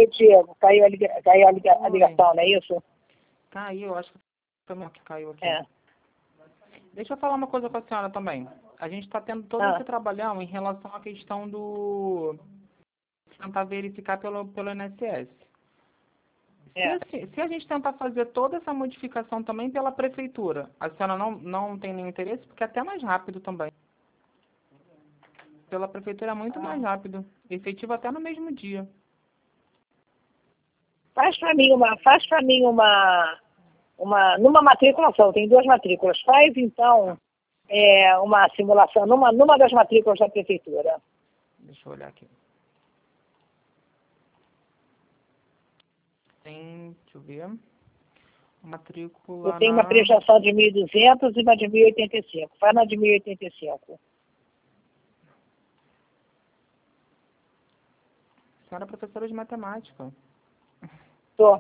Oi, Diego. Caiu a Oi. ligação, não é isso? Caiu, eu acho que foi meu que caiu aqui. É. Deixa eu falar uma coisa com a senhora também. A gente está tendo todo esse trabalhão em relação à questão do tentar verificar pelo INSS. Se a gente tentar fazer toda essa modificação também pela prefeitura, a senhora não tem nenhum interesse, porque é até mais rápido também. Pela prefeitura é muito mais rápido. Efetivo até no mesmo dia. Faz para mim numa matrícula só, tem 2 matrículas. Faz, então, uma simulação numa das matrículas da prefeitura. Deixa eu olhar aqui. Tem, deixa eu ver. Matrícula Eu tenho uma prestação de 1.200 e uma de 1.085. Faz na de 1.085. A senhora é professora de matemática. Tô.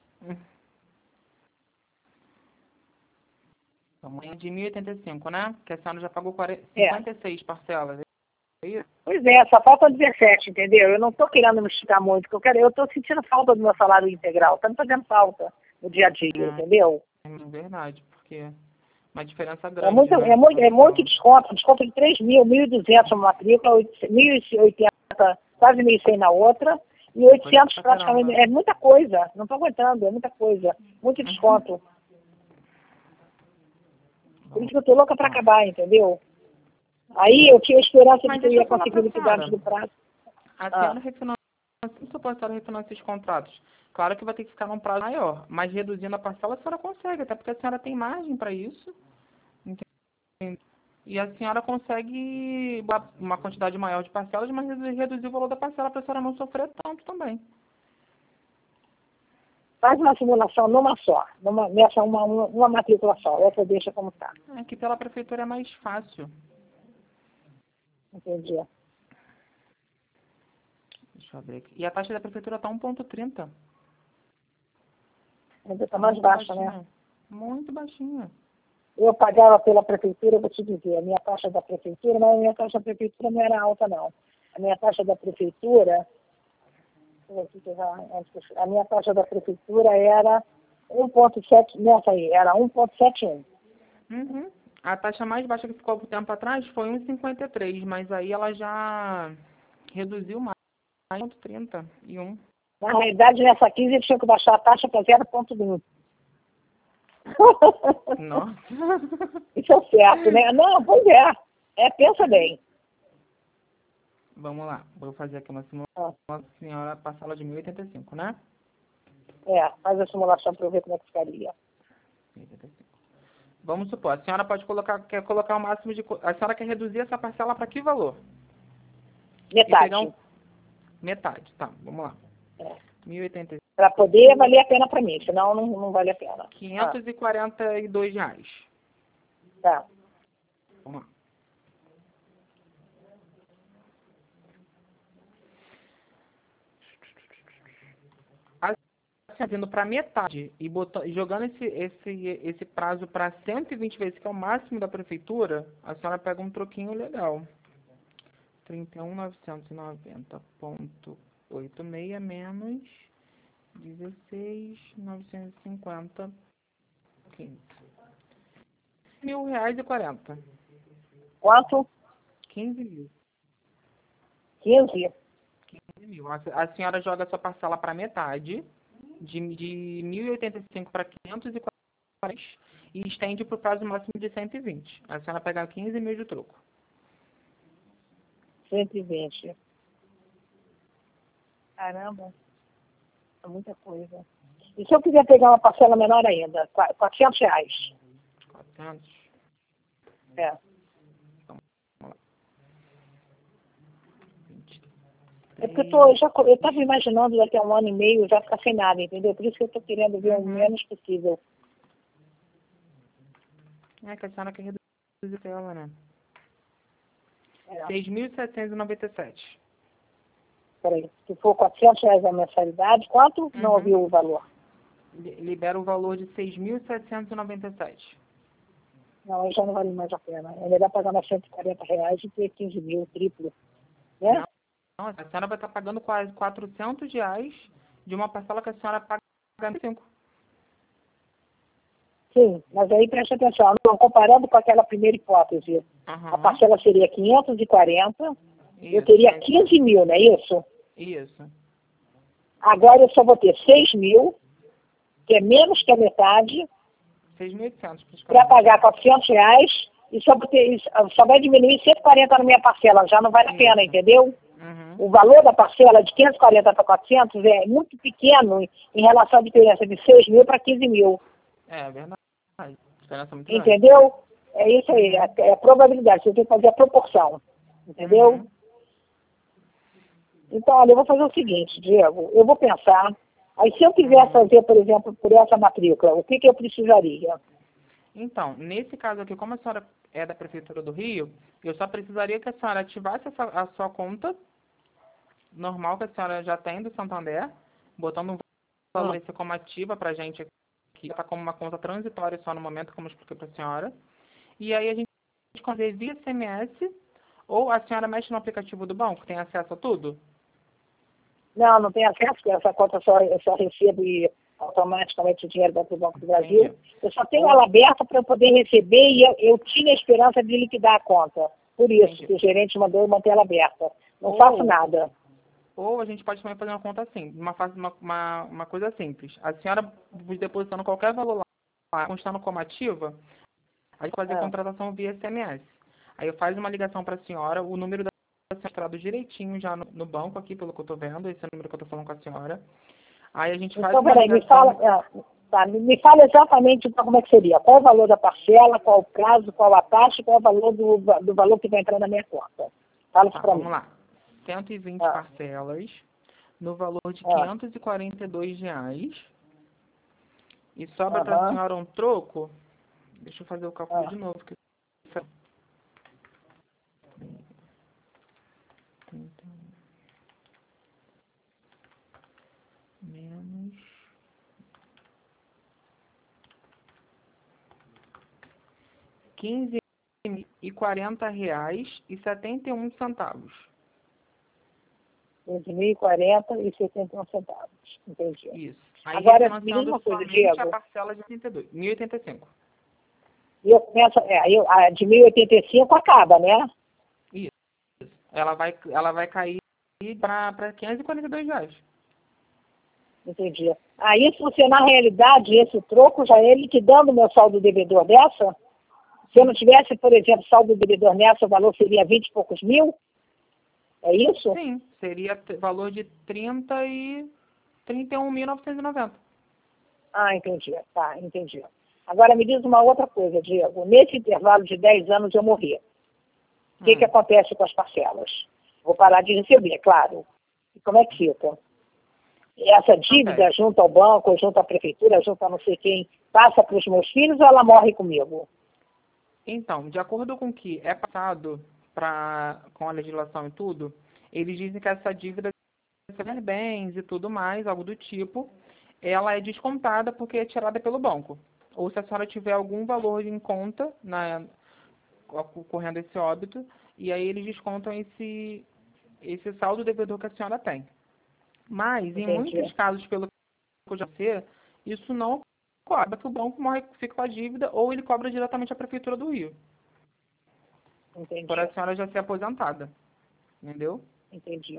Tamanho de 1.085, né? Que a senhora já pagou 56 parcelas. É isso? Pois é, só faltam 17, entendeu? Eu não estou querendo me esticar muito, porque eu estou sentindo falta do meu salário integral. Está me fazendo falta no dia a dia, entendeu? É verdade, porque uma diferença grande, né? É muito desconto de 3.000, 1.200 uma matrícula, 1.080, quase 1.100 na outra, e 800 praticamente. É muita coisa, não estou aguentando, é muita coisa, muito desconto. Por isso que eu estou louca para acabar, entendeu? Aí eu tinha esperança de que eu ia conseguir liquidar antes do prazo. A senhora refinancia, se supor a senhora refinancia os contratos, claro que vai ter que ficar num prazo maior, mas reduzindo a parcela a senhora consegue, até porque a senhora tem margem para isso. Entende? E a senhora consegue uma quantidade maior de parcelas, mas reduzir o valor da parcela para a senhora não sofrer tanto também. Faz uma simulação numa só, uma matrícula só, essa deixa como está. É que pela prefeitura é mais fácil. Entendi. Deixa eu abrir aqui. E a taxa da prefeitura está 1,30. Ainda está mais baixa, né? Muito baixinha. Eu pagava pela prefeitura, vou te dizer, a minha taxa da prefeitura, mas a minha taxa da prefeitura não era alta, não. A minha taxa da prefeitura, a minha taxa da prefeitura era 1,7, nessa aí, era 1,71. Uhum. A taxa mais baixa que ficou há um tempo atrás foi 1,53, mas aí ela já reduziu mais, 1,30 e 1. Na realidade, nessa crise, eles tinham que baixar a taxa para 0,1. Nossa. Isso é certo, né? Não, pois é. Pensa bem. Vamos lá, vou fazer aqui uma simulação. Senhora, parcela de 1.085, né? Faz a simulação para eu ver como é que ficaria. 1.085. Vamos supor, a senhora quer colocar o máximo de... A senhora quer reduzir essa parcela para que valor? Metade. Metade, tá, vamos lá. 1.085. Para poder valer a pena para mim, senão não vale a pena. R$542. Tá. Vamos lá. Vindo para metade e jogando esse prazo para 120 vezes, que é o máximo da prefeitura, a senhora pega um troquinho legal. 31.990,86 menos 16.950, 15. R$1.000,40. Quanto? 15 mil. 15? 15 mil. A senhora joga a sua parcela para metade, de 1.085 para 540 e estende para o prazo máximo de 120. A senhora pega 15 mil de troco. 120. Caramba. É muita coisa. E se eu quiser pegar uma parcela menor ainda? R$400. 400? É. Então, vamos lá. É porque eu estava imaginando daqui a 1 ano e meio já ficar sem nada, entendeu? Por isso que eu estou querendo ver o menos possível. É que a senhora quer reduzir ela, né? É. 6.797. Peraí, se for R$400 a mensalidade, quanto? Não ouviu o valor. Libera o valor de 6.797. Não, aí já não vale mais a pena. É melhor pagar mais R$140 e ter 15 mil, triplo. Né? Não, a senhora vai estar pagando quase R$400 de uma parcela que a senhora paga 5. Sim, mas aí preste atenção, não, comparando com aquela primeira hipótese, a parcela seria 540, eu teria 15 mil, não é isso? Isso. Agora eu só vou ter 6 mil, que é menos que a metade, 6.800 para pagar R$ 400 e só vai diminuir 140 na minha parcela, já não vale a pena, entendeu? O valor da parcela de 540 para 400 é muito pequeno em relação à diferença de 6 mil para 15 mil. É verdade. Diferença muito entendeu? grande. É isso aí, é a probabilidade, você tem que fazer a proporção, entendeu? Então, olha, eu vou fazer o seguinte, Diego, eu vou pensar, aí se eu quiser fazer, por exemplo, por essa matrícula, o que eu precisaria? Então, nesse caso aqui, como a senhora é da Prefeitura do Rio, eu só precisaria que a senhora ativasse a sua conta normal que a senhora já tem do Santander, botando um valor desse como ativa para a gente aqui, está como uma conta transitória só no momento, como eu expliquei para a senhora. E aí a gente fazer via SMS, ou a senhora mexe no aplicativo do banco, tem acesso a tudo? Não tem acesso, porque essa conta eu só recebo automaticamente o dinheiro do Banco do Brasil. Entendi. Eu só tenho ela aberta para eu poder receber e eu tinha a esperança de liquidar a conta. Por isso, que o gerente mandou eu manter ela aberta. Não faço nada. Ou a gente pode também fazer uma conta assim, uma coisa simples. A senhora depositando qualquer valor lá, constando como ativa, a gente fazer contratação via SMS. Aí eu faço uma ligação para a senhora, o número da senhora estrado direitinho já no banco aqui, pelo que eu estou vendo, esse é o número que eu estou falando com a senhora. Aí a gente faz uma ligação... Me fala exatamente então, como é que seria. Qual o valor da parcela, qual o prazo, qual a taxa, qual o valor do valor que vai entrar na minha conta. Fala isso para mim. Vamos lá. 120 parcelas, no valor de R$ 542. E sobra para a senhora um troco. Deixa eu fazer o cálculo de novo. Que... menos R$ 15.040,71. 15.040,71. Entendi. Isso. Aí agora, refinanciando coisa, somente Diego. a parcela de 1.085. E eu começo, a de 1.085 acaba, né? Isso. Ela vai cair para R$ 542. Entendi. Aí, se na realidade, esse troco já é liquidando o meu saldo devedor dessa? Se eu não tivesse, por exemplo, saldo devedor nessa, o valor seria 20 e poucos mil? É isso? Sim, seria valor de 31.990. Entendi. Tá, entendi. Agora me diz uma outra coisa, Diego. Nesse intervalo de 10 anos eu morri. O que acontece com as parcelas? Vou parar de receber, claro. E como é que fica? Essa dívida junto ao banco, junto à prefeitura, junto a não sei quem, passa para os meus filhos ou ela morre comigo? Então, de acordo com o que é passado com a legislação e tudo, eles dizem que essa dívida de bens e tudo mais, algo do tipo, ela é descontada porque é tirada pelo banco. Ou se a senhora tiver algum valor em conta ocorrendo esse óbito, e aí eles descontam esse saldo devedor que a senhora tem. Mas, em muitos casos, pelo que eu já sei, isso não ocorre, que o banco fica com a dívida ou ele cobra diretamente a Prefeitura do Rio. Entendi. Por a senhora já ser aposentada. Entendeu? Entendi.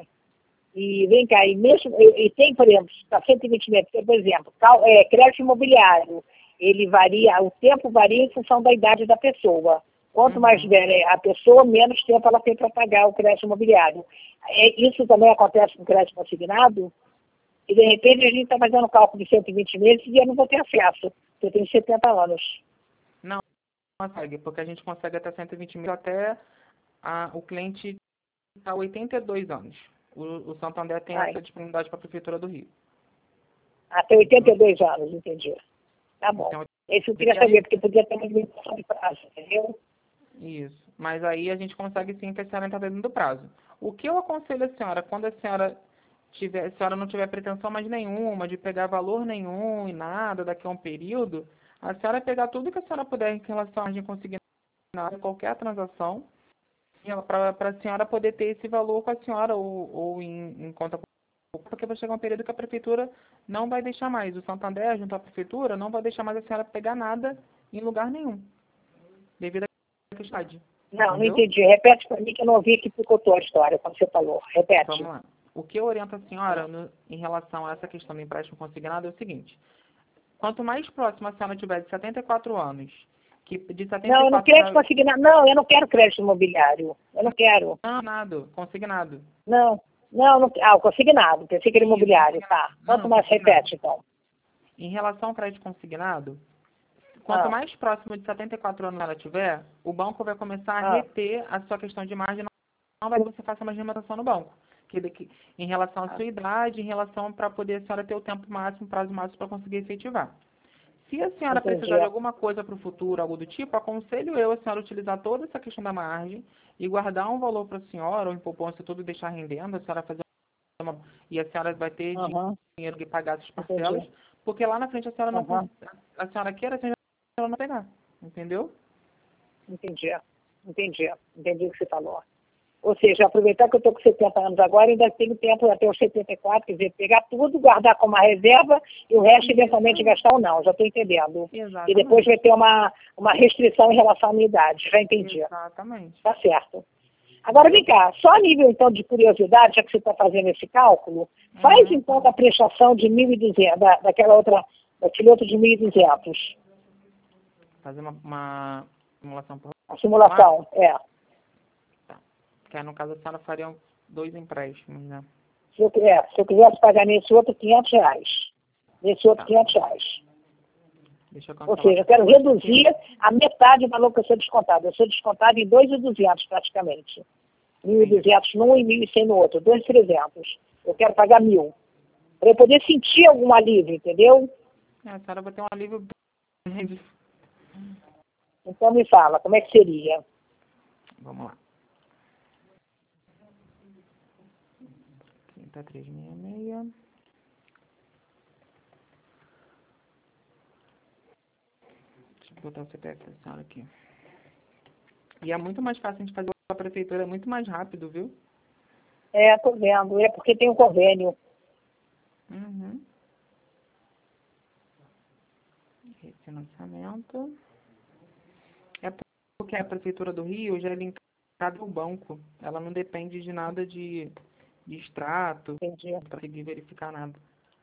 E vem cá, e tem, por exemplo, está 120 metros, por exemplo, crédito imobiliário, ele varia, o tempo varia em função da idade da pessoa. Quanto mais velha a pessoa, menos tempo ela tem para pagar o crédito imobiliário. Isso também acontece com o crédito consignado? E, de repente, a gente está fazendo cálculo de 120 meses e eu não vou ter acesso, porque eu tenho 70 anos. Não consegue, porque a gente consegue até 120 mil, até o cliente está 82 anos. O Santander tem essa disponibilidade para a Prefeitura do Rio. Até 82 anos, entendi. Tá bom. Então, Esse eu queria saber, porque podia ter uma limitação de prazo, entendeu? Isso. Mas aí a gente consegue sim que a senhora está dentro do prazo. O que eu aconselho a senhora, quando a senhora não tiver pretensão mais nenhuma de pegar valor nenhum e nada daqui a um período, a senhora pegar tudo que a senhora puder em relação a gente conseguir qualquer transação, para a senhora poder ter esse valor com a senhora ou em conta porque vai chegar um período que a prefeitura não vai deixar mais. O Santander, junto à prefeitura, não vai deixar mais a senhora pegar nada em lugar nenhum, devido à questão. Não, não Entendeu? entendi. Repete para mim que eu não ouvi que picotou a história, como você falou. Repete. Vamos lá. O que eu oriento a senhora em relação a essa questão do empréstimo consignado é o seguinte. Quanto mais próximo a senhora tiver de 74 anos, que de 74 Não, eu não quero consignado. Não, eu não quero crédito imobiliário. Eu não quero. Consignado, consignado. Não, não. O consignado. Pensei que era imobiliário. Tá. Quanto mais consignado. repete, então. Em relação ao crédito consignado, quanto mais próximo de 74 anos ela tiver, o banco vai começar a reter a sua questão de margem, não vai que você faça mais remuneração no banco. Em relação à sua idade, em relação para poder a senhora ter o tempo máximo, prazo máximo para conseguir efetivar. Se a senhora precisar de alguma coisa para o futuro, algo do tipo, aconselho eu a senhora utilizar toda essa questão da margem e guardar um valor para a senhora, ou em poupança tudo deixar rendendo, a senhora fazer e a senhora vai ter dinheiro que pagar essas parcelas, porque lá na frente a senhora não a senhora queira, a senhora não pegar. Entendeu? Entendi o que você falou. Ou seja, aproveitar que eu estou com 70 anos agora, ainda tenho tempo até os 74, quer dizer, pegar tudo, guardar como uma reserva e o resto eventualmente gastar ou não, já estou entendendo. Exatamente. E depois vai ter uma restrição em relação à minha idade, já entendi. Exatamente. Tá certo. Agora vem cá, só a nível então de curiosidade, já que você está fazendo esse cálculo, faz então a prestação de 1.200, daquele outro de 1.200. Fazer uma simulação por... A simulação, Que aí, no caso, a senhora faria 2 empréstimos, né? Se eu quisesse pagar nesse outro R$500. Nesse outro R$500. Ou seja, eu quero reduzir a metade do valor que eu sou descontado. Eu sou descontado em 2.200 praticamente. 1.200 num e 1.100 no outro. 2.300. Eu quero pagar 1.000. Para eu poder sentir algum alívio, entendeu? A senhora vai ter um alívio grande. Então me fala, como é que seria? Vamos lá. 366. Deixa eu botar o CPF da senhora aqui. E é muito mais fácil de fazer a prefeitura, é muito mais rápido, viu? Tô vendo. É porque tem um convênio. Refinanciamento. É porque a prefeitura do Rio já é linkada ao banco. Ela não depende de nada de extrato, para conseguir verificar nada.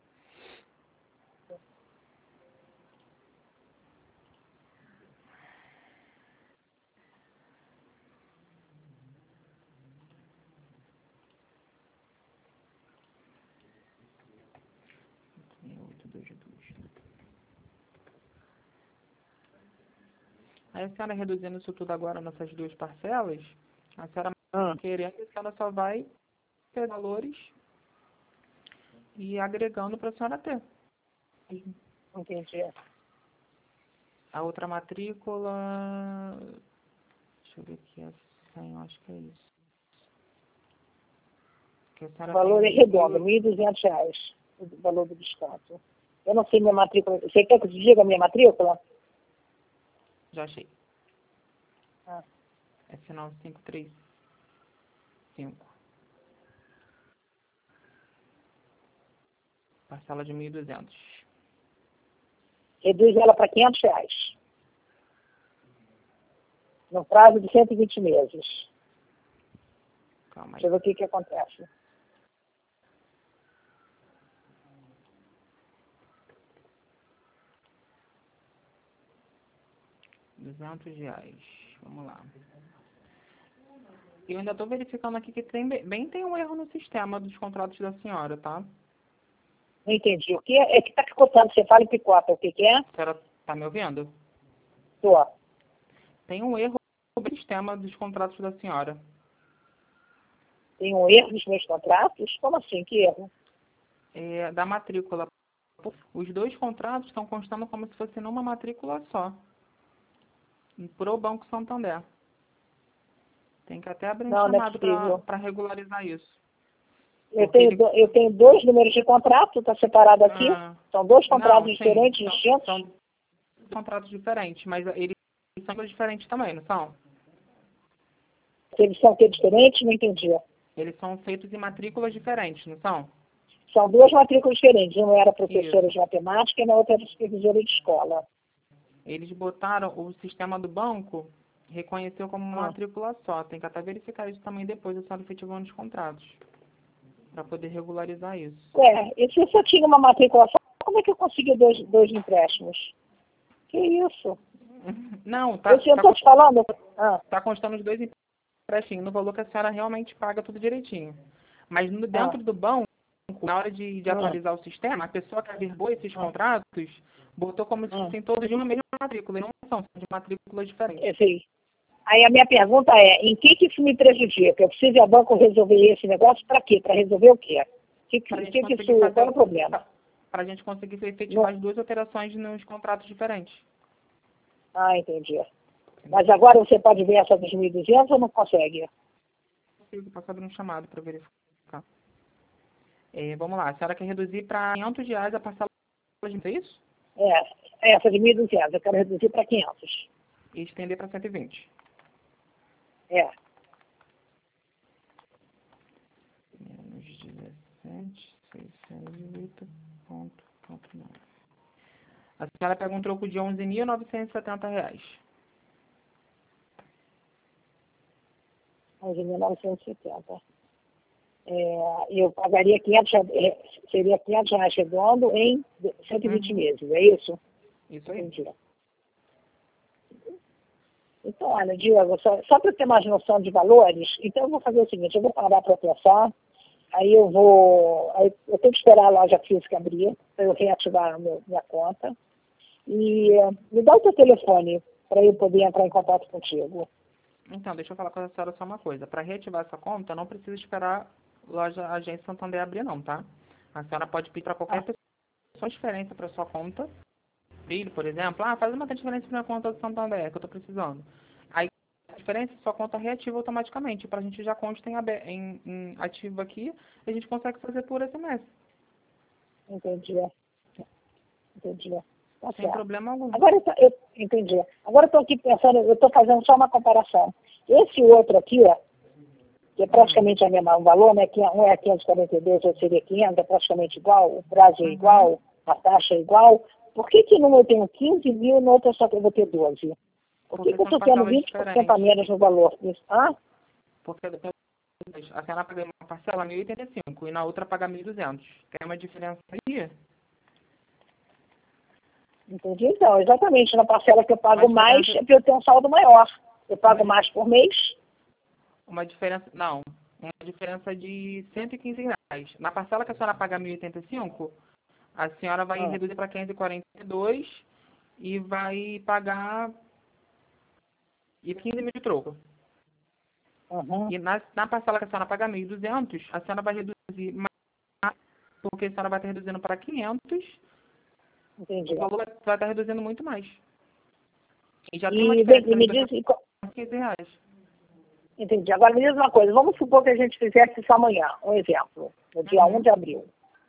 Aí a senhora reduzindo isso tudo agora nessas 2 parcelas, a senhora querendo que ela só vai ter valores e agregando para a senhora ter. Entendi. A outra matrícula, deixa eu ver aqui, é 100, acho que é isso. O valor é redondo, R$1.200, o valor do desconto. Eu não sei minha matrícula. Você quer que eu te diga a minha matrícula? Já achei. É sinal 535. Parcela de 1.200. Reduz ela para R$500. No prazo de 120 meses. Calma aí. Deixa eu ver o que acontece. R$200. Vamos lá. Eu ainda estou verificando aqui que tem um erro no sistema dos contratos da senhora, tá? Não entendi. O que é que está picotando? Você fala em picota. O que é? A senhora está me ouvindo? Tô. Tem um erro no sistema dos contratos da senhora. Tem um erro nos meus contratos? Como assim? Que erro? Da matrícula. Os 2 contratos estão constando como se fosse numa matrícula só. Pro Banco Santander. Tem que até abrir um chamado para regularizar isso. Eu tenho 2 números de contrato, está separado aqui. São 2 contratos diferentes, distintos? São contratos diferentes, mas eles são diferentes também, não são? Eles são o que diferentes? Não entendi. Eles são feitos em matrículas diferentes, não são? São duas matrículas diferentes. Uma era professora Isso. de matemática e na outra era supervisora de escola. Eles botaram, o sistema do banco reconheceu como uma Ah. matrícula só. Tem que até verificar isso também depois, a senhora efetivando os contratos. Para poder regularizar isso. E se eu só tinha uma matrícula só, como é que eu consegui dois empréstimos? Que isso? Não, Eu estou te falando. Tá constando os dois empréstimos no valor que a senhora realmente paga tudo direitinho. Mas dentro do banco, na hora de atualizar o sistema, a pessoa que averbou esses contratos botou como se fossem todos de uma mesma matrícula. E não são de matrículas diferentes. Sim. Aí a minha pergunta é, em que isso me prejudica? Eu preciso ir ao banco resolver esse negócio para quê? Para resolver o quê? Qual é o problema? Para a gente conseguir efetivar as duas alterações nos contratos diferentes. Ah, entendi. Mas agora você pode ver essa dos 1.200 ou não consegue? Consigo passar por um chamado para verificar. Vamos lá, a senhora quer reduzir para R$ 500 a parcela de é isso? Essa de 1.200, eu quero reduzir para 500. E estender para 120. Menos 17.608,49. A senhora pega um troco de R$ 11.970. 11.970. Eu pagaria 500, seria R$ 500 chegando em 120 meses, é isso? Isso aí. Entendi. Então, olha, Diego, só para ter mais noção de valores, então eu vou fazer o seguinte, eu vou parar para pensar, aí eu tenho que esperar a loja física abrir, para eu reativar minha conta, e me dá o teu telefone para eu poder entrar em contato contigo. Então, deixa eu falar com a senhora só uma coisa. Para reativar essa conta, não precisa esperar a agência Santander abrir não, tá? A senhora pode pedir para qualquer pessoa transferência para sua conta. Filho, por exemplo, faz uma transferência para minha conta do Santander, que eu estou precisando. Aí, a transferência, sua conta reativa automaticamente. Para a gente já consta em ativo aqui, e a gente consegue fazer por SMS. Entendi. Tá Sem certo. problema algum. Agora eu entendi. Agora eu estou aqui pensando, eu estou fazendo só uma comparação. Esse outro aqui, que é praticamente a mesma valor, né? Que um é 542, outro seria 500, é praticamente igual, o prazo é igual, a taxa é igual. Por que num eu tenho 15 mil e no outro só eu vou ter 12? Por que eu estou tendo 20% a menos no valor? Porque a senhora paga uma parcela 1.085 e na outra paga 1.200. Tem uma diferença aí? Entendi, então. Exatamente. Na parcela que eu pago mais é para eu ter um saldo maior. Eu pago mais por mês. Uma diferença de R$ 115. Na parcela que a senhora paga 1.085, a senhora vai reduzir para 542 e vai pagar 15 mil de troco. E na parcela que a senhora paga 1.200, a senhora vai reduzir mais, porque a senhora vai estar reduzindo para 500. Entendi. O valor vai estar reduzindo muito mais. E já tem uma diferença de R$ 15. Entendi. Agora me diz uma coisa, vamos supor que a gente fizesse isso amanhã, um exemplo, no dia 1 de abril.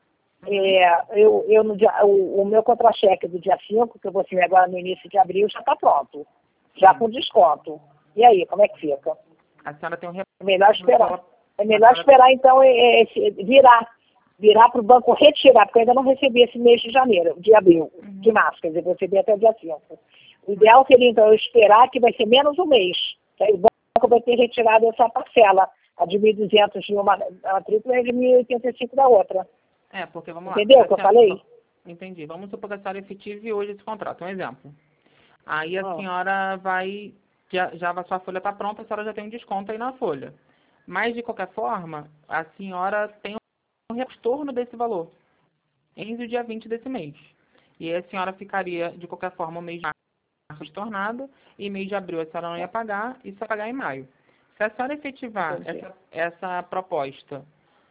O meu contra-cheque do dia 5, que eu vou assinar agora no início de abril, já está pronto. Já com desconto. E aí, como é que fica? A senhora tem É melhor esperar. É melhor esperar, então, virar para o banco retirar, porque eu ainda não recebi esse mês de janeiro, de abril, de março, quer dizer, vou receber até o dia 5. O ideal seria, então, eu esperar que vai ser menos um mês. Que aí o banco vai ter retirado essa parcela, a de 1.200 de uma matrícula e a de 1.085 da outra. Porque vamos lá. Entendeu o que eu falei? Entendi. Vamos supor que a senhora efetive hoje esse contrato, um exemplo. Aí a senhora vai, a sua folha está pronta, a senhora já tem um desconto aí na folha. Mas, de qualquer forma, a senhora tem um retorno desse valor, entre o dia 20 desse mês. E aí a senhora ficaria, de qualquer forma, o mês de março estornado, e mês de abril a senhora não ia pagar, e só ia pagar em maio. Se a senhora efetivar essa proposta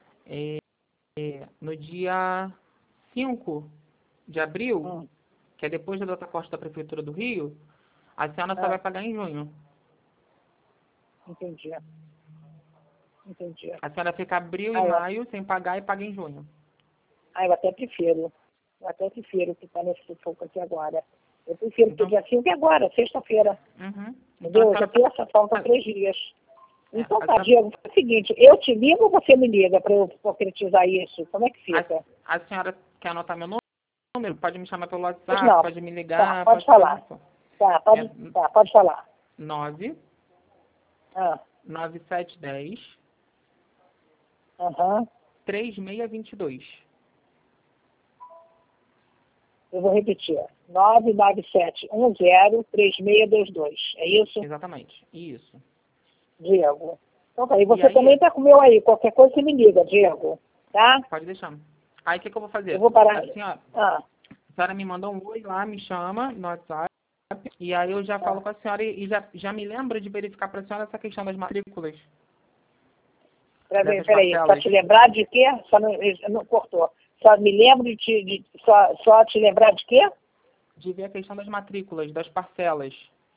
no dia 5 de abril, que é depois da data corte da Prefeitura do Rio, a senhora só vai pagar em junho. Entendi. A senhora fica abril e maio sem pagar e paga em junho. Eu até prefiro. Que está nesse sufoco aqui agora. Eu prefiro que o dia 5 é agora, sexta-feira. Entendeu? Já terça, faltam 3 dias. Então tá, Diego, é o seguinte, eu te ligo ou você me liga para eu concretizar isso? Como é que fica? A senhora quer anotar meu número? Pode me chamar pelo WhatsApp, Não. pode me ligar. Tá, pode falar. Pode falar. 9 Ah. 9710 Aham. 3622. Eu vou repetir. 997103622. É isso? Exatamente. Isso. Diego. Então tá, e você aí? também tá com o meu aí. Qualquer coisa você me liga, Diego. Tá? Pode deixar. Aí o que eu vou fazer? Eu vou parar. A senhora me manda um oi lá, me chama no WhatsApp. E aí eu já falo com a senhora e já me lembra de verificar para a senhora essa questão das matrículas. Peraí, só te lembrar de quê? Só não cortou. Só me lembro só te lembrar de quê? De ver a questão das matrículas, das parcelas.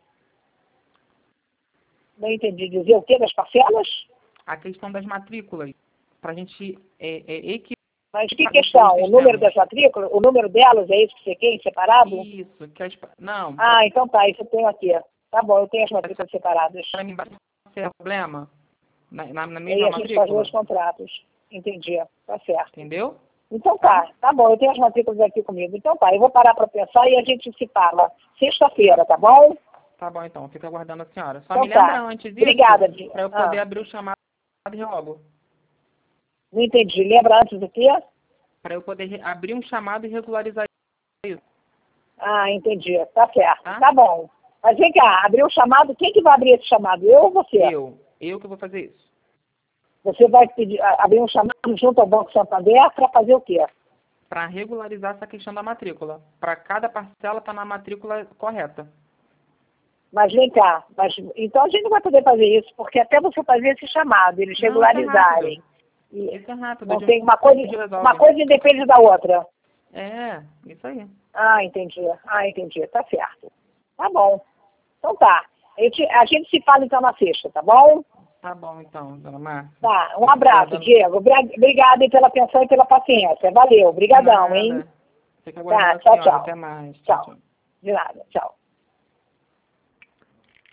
Não entendi. Dizer o quê das parcelas? A questão das matrículas. Para a gente equiparar. Mas que questão? O número das matrículas? O número delas é isso que você quer, separado? Isso. Não. Ah, então tá. Isso eu tenho aqui. Tá bom, eu tenho as matrículas separadas. Para mim, tem problema? Na mesma e a gente matrícula? faz dois contratos. Entendi. Tá certo. Entendeu? Então tá bom, eu tenho as matrículas aqui comigo. Então tá, eu vou parar para pensar e a gente se fala sexta-feira, tá bom? Tá bom, então. Fica aguardando a senhora. Só então me lembra antes disso. Obrigada, para eu poder abrir o chamado logo. Não entendi. Lembra antes do quê? Para eu poder abrir um chamado e regularizar isso. Ah, entendi. Tá certo. Tá bom. Mas vem cá, abrir o chamado, quem que vai abrir esse chamado? Eu ou você? Eu que vou fazer isso. Você vai abrir um chamado junto ao Banco Santander para fazer o quê? Para regularizar essa questão da matrícula. Para cada parcela estar na matrícula correta. Mas vem cá, então a gente não vai poder fazer isso, porque até você fazer esse chamado, eles regularizarem. Isso é rápido. Não tem uma coisa independe da outra. É, isso aí. Ah, entendi. Tá certo. Tá bom. Então tá. A gente se fala então na sexta, tá bom? Tá bom então, dona Márcia. Tá, um abraço, Diego. Obrigada pela atenção e pela paciência. Valeu, obrigadão, hein? Fica aguardando a senhora. Até mais. Tchau. De nada, tchau.